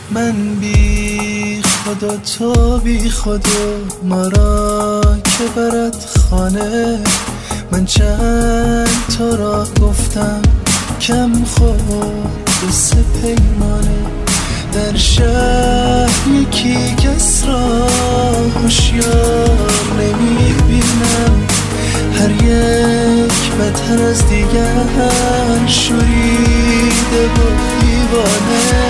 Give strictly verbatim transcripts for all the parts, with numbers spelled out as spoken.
من بی خدا تو بی خدا، ما را که برد خانه. من چند تا را گفتم کم خود و سه پیمانه. در شهر یکی کس را هوشیار نمی بینم، هر یک بدتر از دیگر شوریده و دیوانه.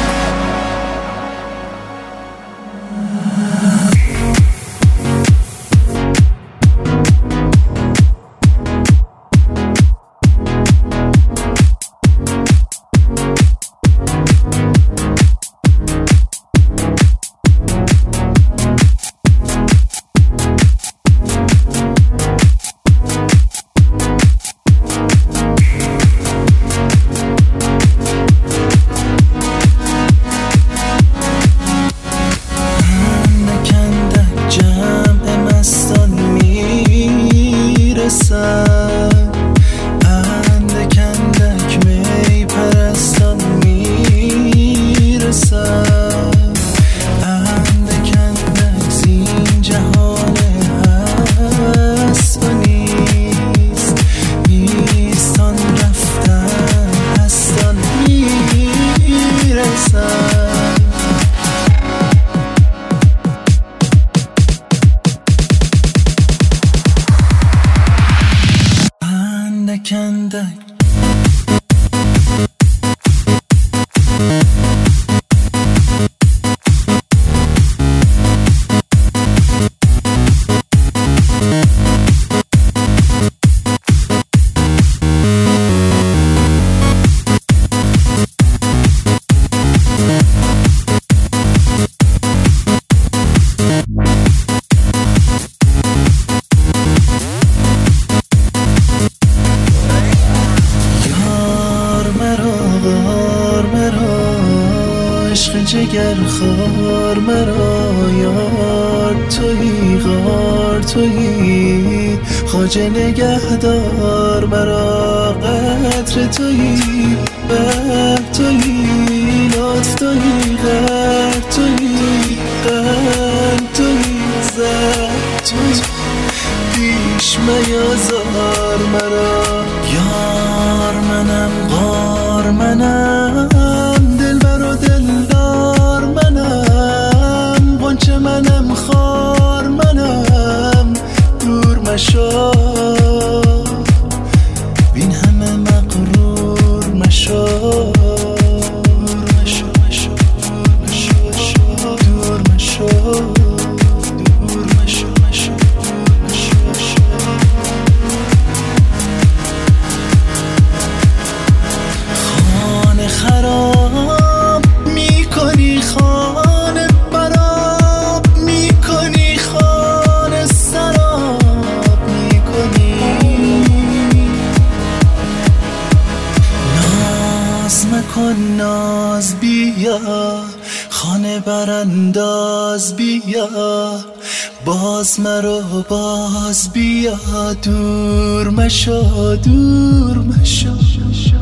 اندک اندک می پرستان میرسد، اندک اندک زین جهان هست و نیست، نیستان رفتن هستان میرسد. اندک اندک عشق جگر خار مرا، یار تویی غار تویی، خواجه نگهدار مرا. قدر تویی بر تویی، لطف تویی غر تویی، قلب تویی زر تویی، پیش میازار مرا. یار منم غار منم، دلبر و دلدار منم، غنچه منم خار منم. دور مشو بین همه مغرور مشو، دور مشو مشو مشو مشو، دور مشو دور مشو مشو مشو مشو. خانه خراب میکنی، خانه براب میکنی، خانه سراب میکنی. ناز مکن ناز بیا، خانه برانداز بیا، باز مرو باز بیا. دور مشو دور مشو.